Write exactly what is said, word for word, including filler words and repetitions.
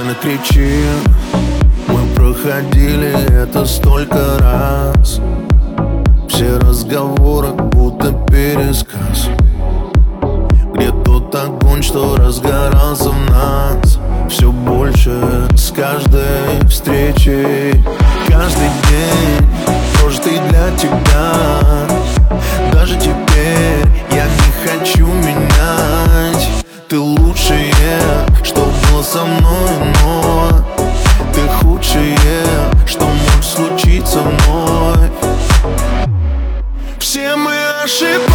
пьяных причин мы проходили это столько раз. Все разговоры будто пересказ, где тот огонь, что разгорался в нас, все больше с каждой встречей. Каждый день прожитый для тебя, даже теперь я не хочу менять. Ты лучшее, что было со мной, но ты худшее, что может случиться вновь. Все мы ошибались.